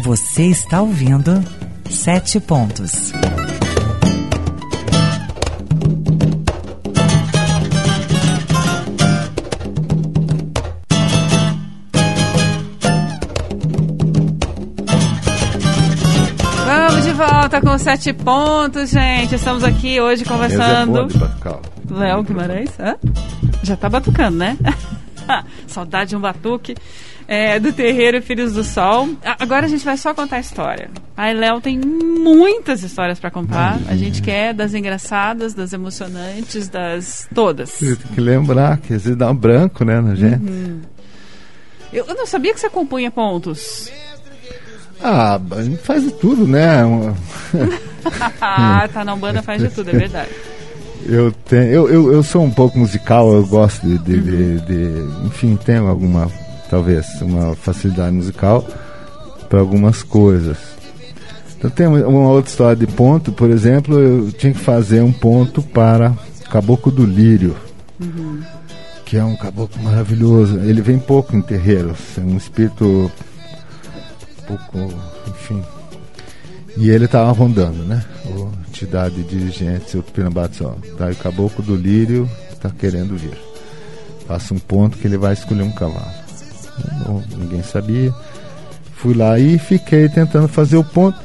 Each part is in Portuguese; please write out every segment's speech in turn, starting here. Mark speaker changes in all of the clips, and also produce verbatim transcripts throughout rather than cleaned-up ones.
Speaker 1: Você está ouvindo Sete Pontos.
Speaker 2: Vamos de volta com Sete Pontos, gente. Estamos aqui hoje conversando.
Speaker 3: É
Speaker 2: Léo Guimarães, hã? Já tá batucando, né? Saudade de um batuque. É, do Terreiro Filhos do Sol. Agora a gente vai só contar a história. A Léo tem muitas histórias para contar. A gente quer das engraçadas, das emocionantes, das todas.
Speaker 3: Tem que lembrar que às vezes dá um branco, né, na gente.
Speaker 2: Uhum. Eu, eu não sabia que você compunha pontos.
Speaker 3: Ah, a gente faz de tudo, né?
Speaker 2: Ah, tá na Umbanda, faz de tudo, é verdade.
Speaker 3: Eu, tenho, eu, eu, eu sou um pouco musical, eu gosto de, de, uhum. de, de enfim, tenho alguma, talvez, uma facilidade musical para algumas coisas. Então tem uma outra história de ponto, por exemplo, eu tinha que fazer um ponto para Caboclo do Lírio, uhum. que é um caboclo maravilhoso. Ele vem pouco em terreiros, é um espírito pouco, enfim. E ele estava rondando, né? O entidade dirigente, o Tupinambá disse, ó, tá, o Caboclo do Lírio está querendo vir. Faça um ponto que ele vai escolher um cavalo. Bom, ninguém sabia. Fui lá e fiquei tentando fazer o ponto.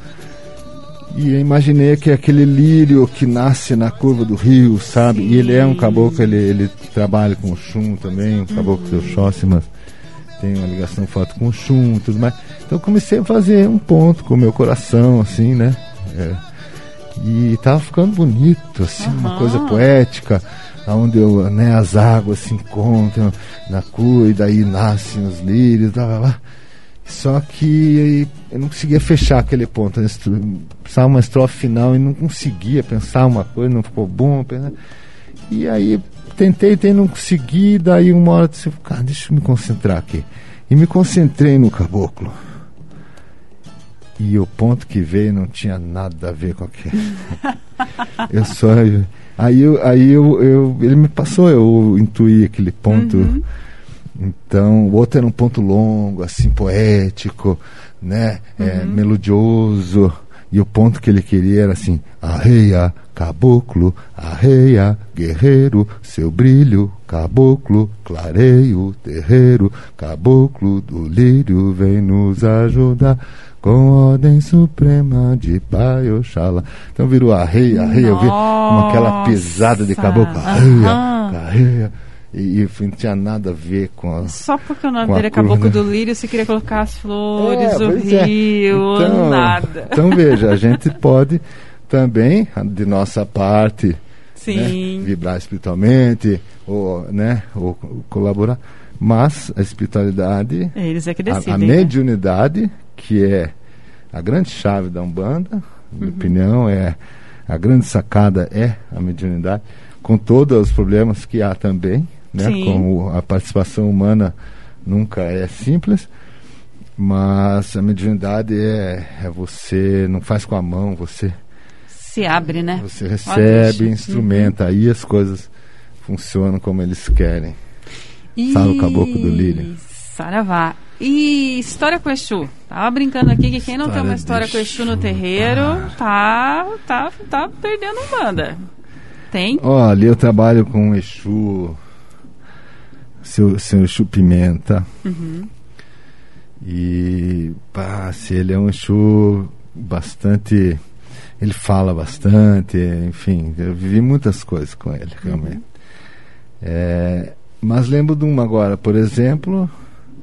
Speaker 3: E eu imaginei que aquele lírio que nasce na curva do rio, sabe? Sim. E ele é um caboclo, ele, ele trabalha com o Xum também, um caboclo uhum. do Oxóssi, mas tem uma ligação forte com o Xum e tudo mais. Então eu comecei a fazer um ponto com o meu coração, assim, né? É, e tava ficando bonito, assim, uhum. uma coisa poética, onde eu, né, as águas se encontram na cor e daí nascem os lírios, blá, blá, blá. Só que eu não conseguia fechar aquele ponto, precisava uma estrofe final e não conseguia pensar uma coisa, não ficou bom. E aí tentei, tentei, não consegui, daí uma hora eu disse, cara, deixa eu me concentrar aqui. E me concentrei no caboclo. E o ponto que veio não tinha nada a ver com aquele. eu só... Aí, eu, aí eu, eu, ele me passou, eu intuí aquele ponto. Uhum. Então, o outro era um ponto longo, assim, poético, né? Uhum. É, melodioso. E o ponto que ele queria era assim: arreia, caboclo, arreia, guerreiro, seu brilho, caboclo, clareio, terreiro, caboclo do lírio, vem nos ajudar. Com ordem suprema de Pai Oxalá. Então virou arreia, arreia, eu vi uma, aquela pesada de caboclo, arreia, arreia. E, e não tinha nada a ver com a...
Speaker 2: Só porque o nome dele é Caboclo do Lírio, você queria colocar as flores,
Speaker 3: é,
Speaker 2: o rio,
Speaker 3: é. então,
Speaker 2: nada.
Speaker 3: Então veja, a gente pode também, de nossa parte,
Speaker 2: sim,
Speaker 3: né, vibrar espiritualmente, ou, né, ou, ou colaborar, mas a espiritualidade,
Speaker 2: eles é que decidem,
Speaker 3: a, a mediunidade, né? Que é a grande chave da Umbanda, na minha uhum. opinião, é a grande sacada é a mediunidade, com todos os problemas que há também, né? Como a participação humana nunca é simples, mas a mediunidade é, é você não faz com a mão, você
Speaker 2: se abre, né?
Speaker 3: Você recebe, instrumenta, uhum. aí as coisas funcionam como eles querem.
Speaker 2: E...
Speaker 3: Sabe o Caboclo do Lírio?
Speaker 2: Saravá. E história com Exu? Tava brincando aqui que quem não história tem uma história com Exu no terreiro tá, tá, tá perdendo Umbanda. Tem?
Speaker 3: Olha, eu trabalho com Exu, seu, seu Exu Pimenta.
Speaker 2: Uhum.
Speaker 3: E pá, se ele é um Exu bastante... Ele fala bastante, enfim, eu vivi muitas coisas com ele, realmente. Uhum. É, mas lembro de uma agora, por exemplo...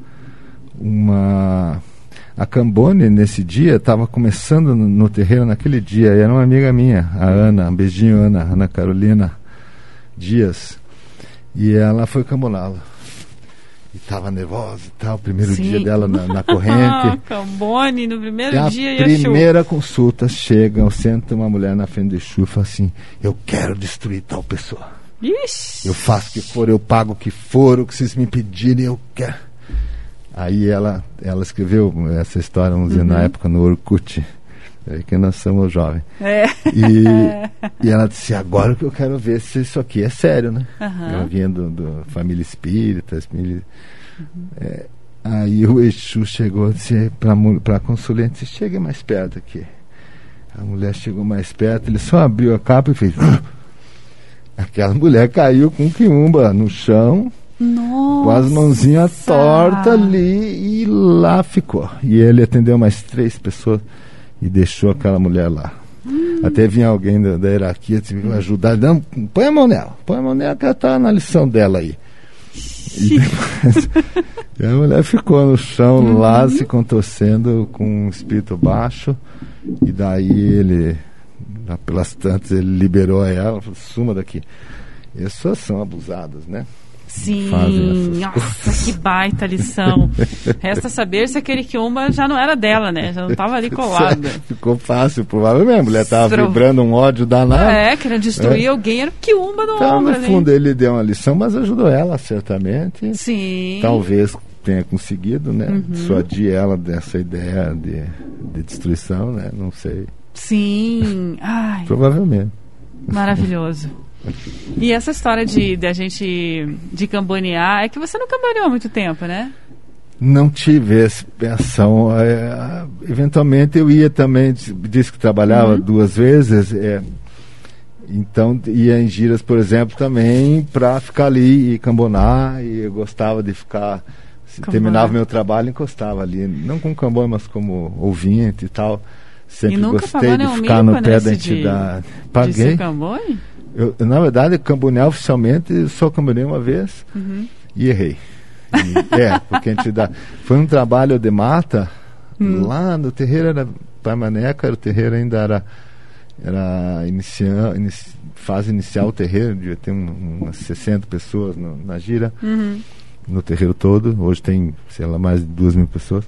Speaker 3: uma a Cambone nesse dia estava começando no, no terreiro naquele dia, e era uma amiga minha, a Ana, um beijinho, Ana, Ana Carolina Dias, e ela foi camboná-la e estava nervosa e tal, o primeiro Sim. dia dela na, na corrente.
Speaker 2: Cambone no primeiro
Speaker 3: e
Speaker 2: dia
Speaker 3: a primeira consulta chega, senta uma mulher na frente do Exu e fala assim: eu quero destruir tal pessoa.
Speaker 2: Ixi.
Speaker 3: Eu faço o que for, eu pago o que for, o que vocês me pedirem, eu quero. Aí ela, ela escreveu essa história, vamos dizer, uhum. na época no Orkut, é que nós somos jovens.
Speaker 2: É.
Speaker 3: E, e ela disse, agora que eu quero ver se isso aqui é sério, né?
Speaker 2: Uhum.
Speaker 3: Eu vinha do, do família espírita, família, uhum. é, Aí o Exu chegou para a consulente, chegue mais perto aqui. A mulher chegou mais perto, ele só abriu a capa e fez... Aquela mulher caiu com quiumba no chão,
Speaker 2: Nossa.
Speaker 3: com as mãozinhas tortas ali, e lá ficou. E ele atendeu mais três pessoas e deixou aquela mulher lá. Hum. Até vinha alguém da, da hierarquia te ajudar. Não, põe a mão nela, põe a mão nela que ela está na lição dela aí. E, depois, e a mulher ficou no chão uhum. lá, se contorcendo com um espírito baixo. E daí ele... pelas tantas ele liberou ela, falou, suma daqui. E as pessoas são abusadas, né?
Speaker 2: Sim, nossa, que baita lição. Resta saber se aquele quiumba já não era dela, né? Já não estava ali colado.
Speaker 3: Ficou fácil, provavelmente. A mulher estava Pro... vibrando um ódio danado.
Speaker 2: É, querendo destruir é. alguém, era o quiumba do
Speaker 3: então,
Speaker 2: ombro.
Speaker 3: No fundo, ele deu uma lição, mas ajudou ela, certamente.
Speaker 2: Sim.
Speaker 3: Talvez tenha conseguido, né? Uhum. Dissuadir ela dessa ideia de, de destruição, né? Não sei.
Speaker 2: Sim. Ai.
Speaker 3: Provavelmente.
Speaker 2: Maravilhoso. E essa história de, de a gente de cambonear, é que você não camboneou há muito tempo, né?
Speaker 3: Não tive essa pensão. É, eventualmente eu ia também, disse que trabalhava uhum. duas vezes, é, então ia em giras, por exemplo, também para ficar ali e cambonar, e eu gostava de ficar, se terminava meu trabalho, encostava ali, não como cambone, mas como ouvinte e tal. Sempre gostei de ficar no pé da entidade.
Speaker 2: De,
Speaker 3: Paguei.
Speaker 2: De ser cambone?
Speaker 3: Eu, na verdade, cambonear oficialmente, só cambonei uma vez uhum. e errei. E, é, porque a entidade... Foi um trabalho de mata, hum. lá no terreiro, era Paimaneca, o terreiro ainda era, era inicia, inici, fase inicial, o terreiro, devia ter um, umas sessenta pessoas no, na gira, uhum. no terreiro todo. Hoje tem, sei lá, mais de duas mil pessoas.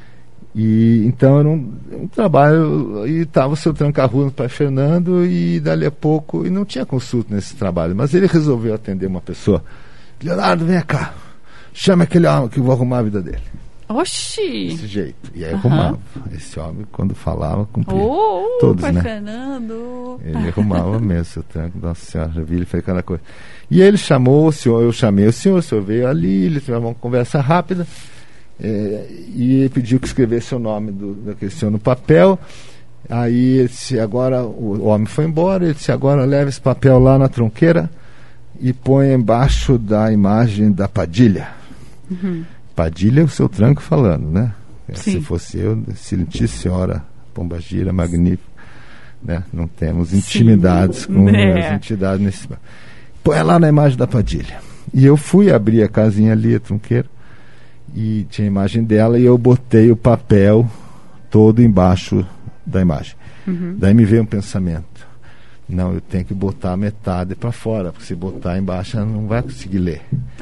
Speaker 3: E então era um, um trabalho, e estava o seu tranca-rua no Pai Fernando, e dali a pouco, e não tinha consulta nesse trabalho, mas ele resolveu atender uma pessoa. Leonardo, vem cá, chama aquele homem que eu vou arrumar a vida dele.
Speaker 2: Oxi!
Speaker 3: Desse jeito. E aí uhum. arrumava. Esse homem, quando falava, cumpria.
Speaker 2: Oh,
Speaker 3: todos,
Speaker 2: Pai
Speaker 3: né?
Speaker 2: Fernando!
Speaker 3: Ele arrumava mesmo seu tranco, nossa senhora, já vi, ele fez cada coisa. E aí ele chamou o senhor, eu chamei o senhor, o senhor veio ali, ele teve uma conversa rápida. É, e pediu que escrevesse o nome do, daquele senhor no papel. Aí ele disse, agora o, o homem foi embora, ele disse, agora leva esse papel lá na tronqueira e põe embaixo da imagem da Padilha. Uhum. Padilha é o seu tranco falando, né? Se fosse eu, excelentíssima senhora Pombagira, magnífico, né? Não temos intimidades Sim. com é. as entidades nesse... Põe lá na imagem da Padilha. E eu fui abrir a casinha ali, a tronqueira, e tinha a imagem dela, e eu botei o papel todo embaixo da imagem. Uhum. Daí me veio um pensamento, não, eu tenho que botar metade para fora, porque se botar embaixo ela não vai conseguir ler.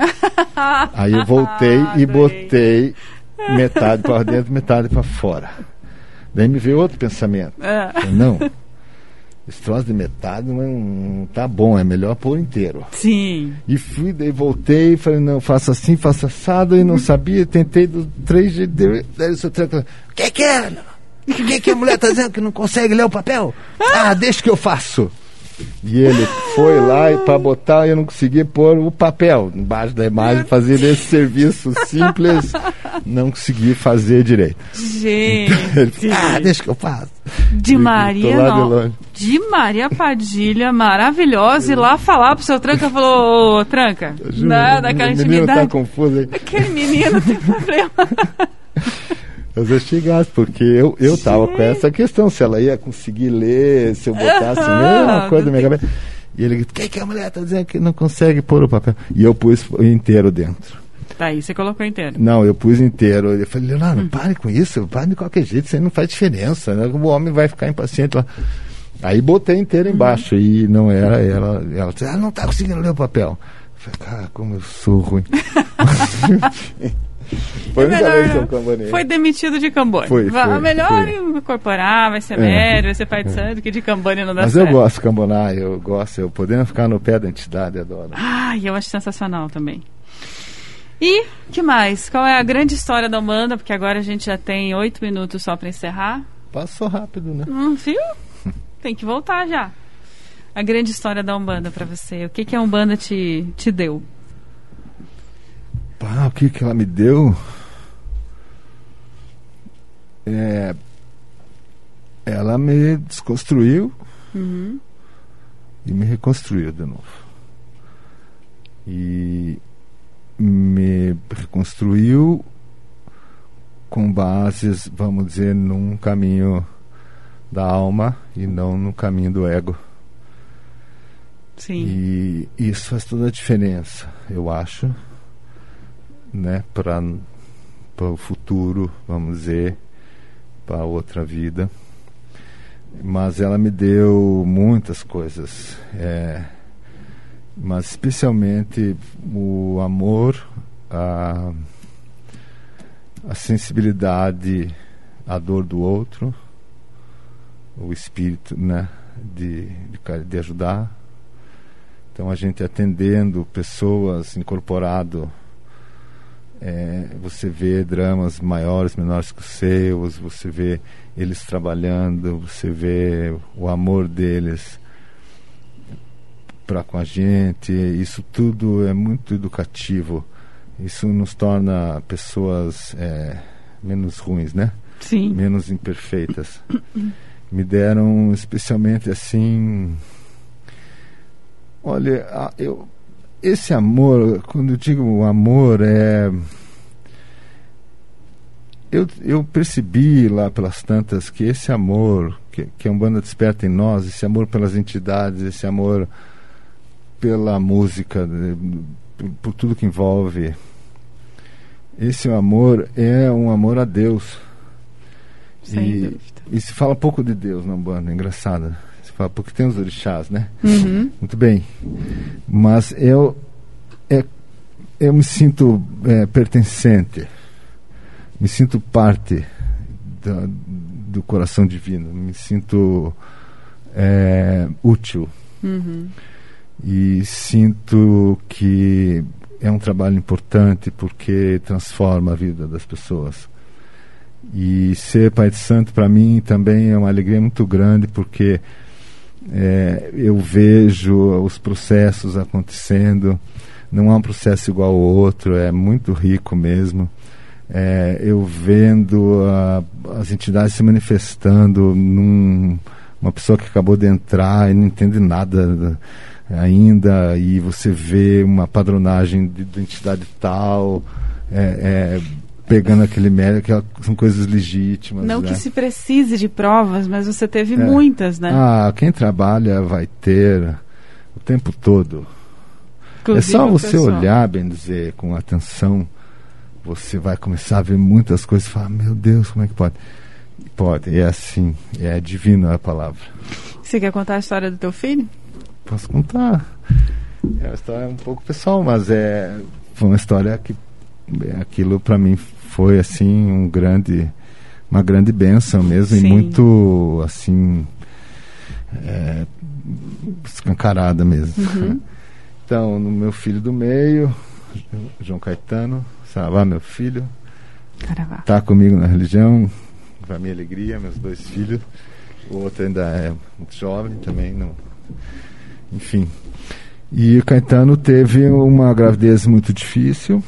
Speaker 3: Aí eu voltei e botei metade para dentro, metade para fora. Daí me veio outro pensamento, falei, não, esse troço de metade não, não tá bom, é melhor pôr inteiro.
Speaker 2: Sim.
Speaker 3: E fui, daí voltei, falei, não, faço assim, faço assado, e não sabia, tentei dos três jeitos, daí o seu tranco, o que que é? O que que a mulher tá dizendo que não consegue ler o papel? Ah, deixa que eu faço. E ele foi lá e para botar, eu não conseguia pôr o papel embaixo da imagem, fazer esse serviço simples, não consegui fazer direito.
Speaker 2: Gente,
Speaker 3: então, ele falou, ah, deixa que eu faço.
Speaker 2: De Maria, não. De, de Maria Padilha, maravilhosa, e lá falar pro seu Tranca, falou, ô, Tranca, não, daquela intimidade. O menino tá confuso aí. Aquele menino tem problema.
Speaker 3: Mas eu chegasse, porque eu, eu tava com essa questão, se ela ia conseguir ler, se eu botasse ah, mesmo uma coisa na minha cabeça. E ele disse, o que, que a mulher tá dizendo que não consegue pôr o papel? E eu pus inteiro dentro.
Speaker 2: Tá, aí você colocou inteiro.
Speaker 3: Não, eu pus inteiro. Eu falei, Leonardo, hum. pare com isso, pare de qualquer jeito, isso aí não faz diferença, né? O homem vai ficar impaciente lá. Aí botei inteiro embaixo, uhum. e não era, ela, ela disse, ah, não tá conseguindo ler o papel. Eu falei, cara, como eu sou ruim. Foi,
Speaker 2: melhor, foi demitido de Cambone.
Speaker 3: Foi, foi,
Speaker 2: melhor
Speaker 3: foi.
Speaker 2: incorporar, vai ser é, médio, vai ser pai de é. santo, que de Cambone não dá
Speaker 3: Mas
Speaker 2: certo.
Speaker 3: Mas eu gosto de cambonar, eu gosto, eu podendo ficar no pé da entidade, adoro.
Speaker 2: Ah, eu acho sensacional também. E, que mais? Qual é a grande história da Umbanda? Porque agora a gente já tem oito minutos só para encerrar.
Speaker 3: Passou rápido, né?
Speaker 2: Hum, viu? Tem que voltar já. A grande história da Umbanda para você. O que, que a Umbanda te, te deu?
Speaker 3: Ah, o que que ela me deu? é, ela me desconstruiu
Speaker 2: Uhum.
Speaker 3: e me reconstruiu de novo. E me reconstruiu com bases, vamos dizer, num caminho da alma e não no caminho do ego.
Speaker 2: Sim.
Speaker 3: E isso faz toda a diferença, eu acho, né, para o futuro, vamos dizer, para outra vida. Mas ela me deu muitas coisas, é, mas especialmente o amor, a, a sensibilidade à dor do outro, o espírito, né, de, de, de ajudar. Então a gente atendendo pessoas, incorporado, é, você vê dramas maiores, menores que os seus, você vê eles trabalhando, você vê o amor deles para com a gente. Isso tudo é muito educativo. Isso nos torna pessoas é, menos ruins, né?
Speaker 2: Sim.
Speaker 3: Menos imperfeitas. Me deram especialmente assim, olha, a- eu, esse amor, quando eu digo o amor, é eu, eu percebi lá pelas tantas que esse amor que, que a Umbanda desperta em nós, esse amor pelas entidades, esse amor pela música, de- por, por tudo que envolve, esse amor é um amor a Deus.
Speaker 2: Sem
Speaker 3: E,
Speaker 2: dúvida.
Speaker 3: e se fala pouco de Deus na Umbanda, é engraçado. Se fala porque tem os orixás, né?
Speaker 2: Uhum.
Speaker 3: Muito bem. Mas eu, é, eu me sinto é, pertencente, me sinto parte da, do coração divino, me sinto é, útil.
Speaker 2: Uhum.
Speaker 3: E sinto que é um trabalho importante porque transforma a vida das pessoas. E ser pai de santo para mim também é uma alegria muito grande, porque é, eu vejo os processos acontecendo. Não é um processo igual ao outro, é muito rico mesmo. É, eu vendo a, as entidades se manifestando num, uma pessoa que acabou de entrar e não entende nada ainda, e você vê uma padronagem de identidade tal, é, é, pegando aquele mérito, que são coisas legítimas.
Speaker 2: Não
Speaker 3: né?
Speaker 2: que se precise de provas, mas você teve
Speaker 3: É.
Speaker 2: muitas, né?
Speaker 3: Ah, quem trabalha vai ter o tempo todo.
Speaker 2: Inclusive
Speaker 3: é só
Speaker 2: o
Speaker 3: você
Speaker 2: pessoal.
Speaker 3: olhar, bem dizer, com atenção, você vai começar a ver muitas coisas e falar, meu Deus, como é que pode? Pode, é assim, é divino a palavra.
Speaker 2: Você quer contar a história do teu filho?
Speaker 3: Posso contar. É uma história um pouco pessoal, mas é foi uma história que é, aquilo para mim foi assim um grande, uma grande bênção mesmo.
Speaker 2: Sim.
Speaker 3: E muito assim é, escancarada mesmo.
Speaker 2: Uhum.
Speaker 3: Então, no meu filho do meio, João Caetano, Saravá, meu filho,
Speaker 2: Saravá.
Speaker 3: está comigo na religião, para minha alegria, meus dois filhos. O outro ainda é muito jovem também, não. Enfim. E o Caetano teve uma gravidez muito difícil,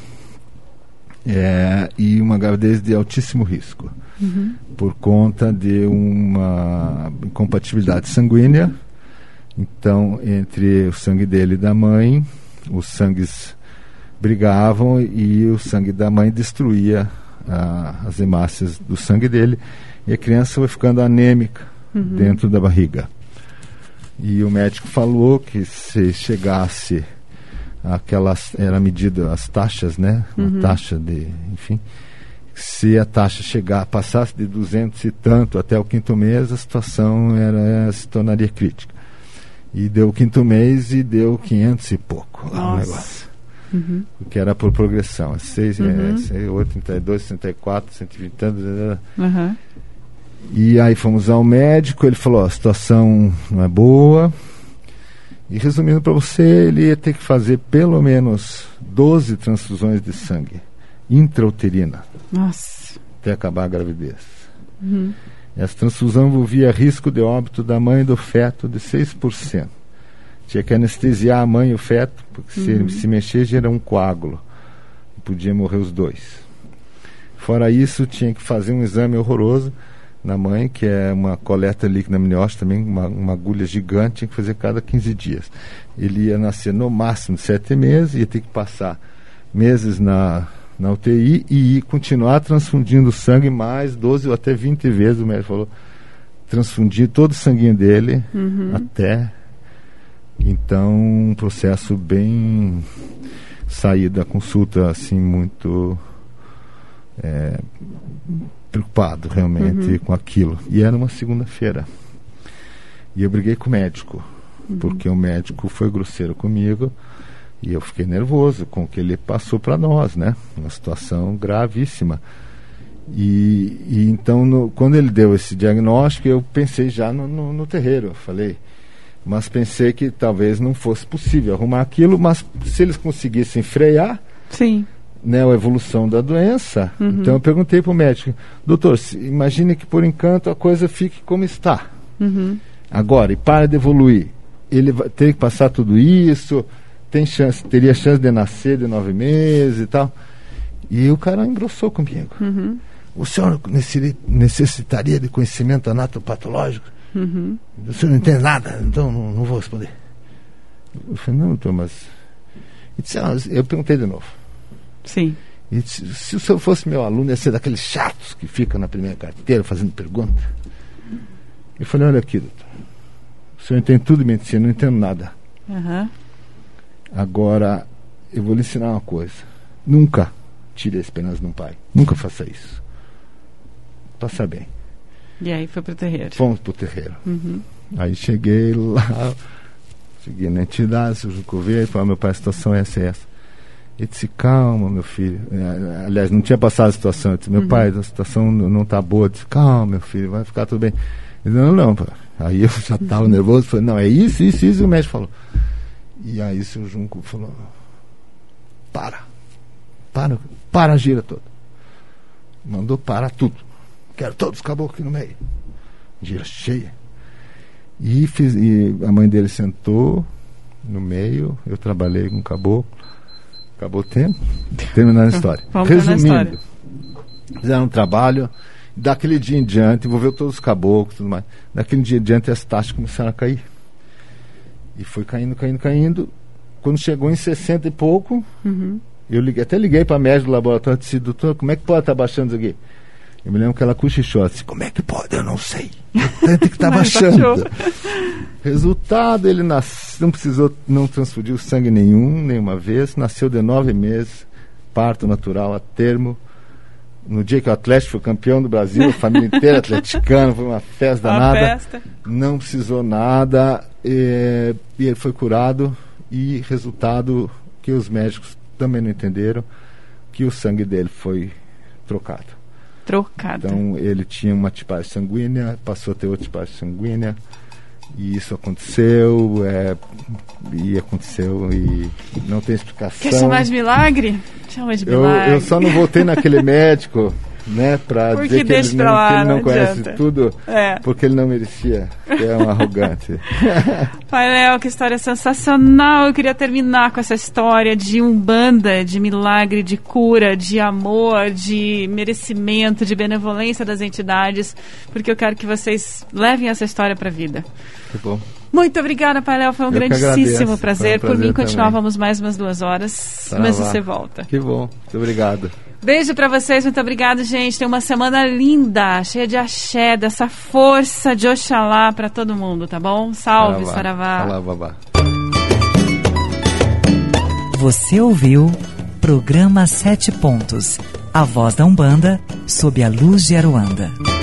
Speaker 3: é, e uma gravidez de altíssimo risco,
Speaker 2: Uhum.
Speaker 3: por conta de uma incompatibilidade sanguínea. Então, entre o sangue dele e da mãe, os sangues brigavam e o sangue da mãe destruía ah, as hemácias do sangue dele, e a criança foi ficando anêmica
Speaker 2: Uhum.
Speaker 3: dentro da barriga. E o médico falou que se chegasse aquelas, era medida as taxas, né? Uma
Speaker 2: Uhum.
Speaker 3: taxa de, enfim, se a taxa chegar, passasse de duzentos e tanto até o quinto mês, a situação era, se tornaria crítica. E deu o quinto mês e deu quinhentos e pouco lá o
Speaker 2: Nossa.
Speaker 3: negócio.
Speaker 2: Uhum.
Speaker 3: Que era por progressão. seis,
Speaker 2: Uhum.
Speaker 3: é, seis, oito, trinta e dois, sessenta e quatro, cento e vinte tantos.
Speaker 2: Uhum.
Speaker 3: E aí fomos ao médico, ele falou, ó, a situação não é boa. E resumindo para você, ele ia ter que fazer pelo menos doze transfusões de sangue intrauterina
Speaker 2: Nossa.
Speaker 3: até acabar a gravidez.
Speaker 2: Uhum.
Speaker 3: Essa transfusão envolvia risco de óbito da mãe e do feto de seis por cento. Tinha que anestesiar a mãe e o feto, porque se
Speaker 2: Uhum.
Speaker 3: ele se mexer, gera um coágulo. Podia morrer os dois. Fora isso, tinha que fazer um exame horroroso na mãe, que é uma coleta líquida amniótica também, uma, uma agulha gigante, tinha que fazer cada quinze dias. Ele ia nascer no máximo sete meses, ia ter que passar meses na, na U T I e ir continuar transfundindo sangue mais doze ou até vinte vezes, o médico falou, transfundir todo o sanguinho dele, uhum. até... Então, um processo bem... sair da consulta, assim, muito... É, preocupado, realmente, uhum. com aquilo. E era uma segunda-feira. E eu briguei com o médico, uhum. porque o médico foi grosseiro comigo e eu fiquei nervoso com o que ele passou para nós, né? Uma situação gravíssima. E, e então, no, quando ele deu esse diagnóstico, eu pensei já no, no, no terreiro, eu falei... Mas pensei que talvez não fosse possível arrumar aquilo, mas se eles conseguissem frear,
Speaker 2: sim,
Speaker 3: né, a evolução da doença,
Speaker 2: uhum.
Speaker 3: então eu perguntei para o médico, doutor, se, imagine que por enquanto a coisa fique como está.
Speaker 2: Uhum.
Speaker 3: Agora, e para de evoluir, ele vai ter que passar tudo isso, tem chance, teria chance de nascer de nove meses e tal. E o cara engrossou comigo.
Speaker 2: Uhum.
Speaker 3: O senhor necessitaria de conhecimento anatopatológico?
Speaker 2: Uhum.
Speaker 3: O senhor não entende nada, então não, não vou responder. Eu falei, não, doutor, mas... Disse, ah, eu perguntei de novo.
Speaker 2: Sim.
Speaker 3: E disse, se o senhor fosse meu aluno, ia ser daqueles chatos que ficam na primeira carteira fazendo pergunta. Eu falei, olha aqui, doutor, o senhor entende tudo de medicina, não entendo nada.
Speaker 2: Uhum.
Speaker 3: Agora, eu vou lhe ensinar uma coisa. Nunca tire a esperança de um pai. Nunca faça isso. Passa bem.
Speaker 2: E aí foi pro terreiro.
Speaker 3: Fomos pro terreiro.
Speaker 2: Uhum.
Speaker 3: Aí cheguei lá, cheguei na entidade, seu Jucoveia, falei, meu pai, a situação é essa e essa. Ele disse, calma, meu filho. Aliás, não tinha passado a situação. Eu disse, meu uhum. pai, a situação não está boa. Eu disse, calma, meu filho, vai ficar tudo bem. Ele disse, não, não, pai. Aí eu já estava nervoso, falei, não, é isso, isso, isso, e o médico falou. E aí o seu Junco falou, para, para, para a gira toda. Mandou parar tudo. Quero todos os caboclos aqui no meio. Gira cheia. E, fiz, e a mãe dele sentou no meio, eu trabalhei com o caboclo. Acabou o tempo. Terminando a história.
Speaker 2: Vamos
Speaker 3: Resumindo, fizeram um trabalho, daquele dia em diante, envolveu todos os caboclos e tudo mais. Daquele dia em diante as taxas começaram a cair. E foi caindo, caindo, caindo. Quando chegou em sessenta e pouco,
Speaker 2: uhum.
Speaker 3: eu liguei, até liguei para a médica do laboratório e disse, doutor, como é que pode estar baixando isso aqui? Eu me lembro que ela cochichou, disse, como é que pode? Eu não sei. Tanto que está baixando. Resultado, ele nas... não precisou, não transfundiu sangue nenhum, nenhuma vez, nasceu de nove meses, parto natural a termo. No dia que o Atlético foi campeão do Brasil, a família inteira atleticana, foi uma festa danada.
Speaker 2: Festa.
Speaker 3: Não precisou nada, e, e ele foi curado, e resultado que os médicos também não entenderam, que o sangue dele foi trocado.
Speaker 2: Trocado.
Speaker 3: Então ele tinha uma tipagem sanguínea, passou a ter outra tipagem sanguínea, e isso aconteceu, é, e aconteceu, e não tem explicação.
Speaker 2: Quer chamar de milagre? Chama de milagre.
Speaker 3: Eu, eu só não voltei naquele médico, né, para dizer que ele, não,
Speaker 2: lá,
Speaker 3: que ele não,
Speaker 2: não
Speaker 3: conhece
Speaker 2: adianta.
Speaker 3: tudo,
Speaker 2: é.
Speaker 3: porque ele não merecia, que é um arrogante.
Speaker 2: Pai Léo, que história sensacional. Eu queria terminar com essa história de umbanda, de milagre, de cura, de amor, de merecimento, de benevolência das entidades, porque eu quero que vocês levem essa história para a vida.
Speaker 3: Que bom.
Speaker 2: Muito obrigada, Pai Léo, foi um
Speaker 3: eu
Speaker 2: grandíssimo prazer.
Speaker 3: Um prazer.
Speaker 2: Por mim,
Speaker 3: também.
Speaker 2: continuávamos mais umas duas horas,
Speaker 3: Tá
Speaker 2: mas
Speaker 3: lá.
Speaker 2: você volta.
Speaker 3: Que bom, muito obrigado.
Speaker 2: Beijo pra vocês, muito obrigado, gente. Tem uma semana linda, cheia de axé, dessa força de Oxalá pra todo mundo, tá bom? Salve, Saravá.
Speaker 3: Saravá.
Speaker 1: Você ouviu Programa Sete Pontos, a voz da Umbanda sob a luz de Aruanda.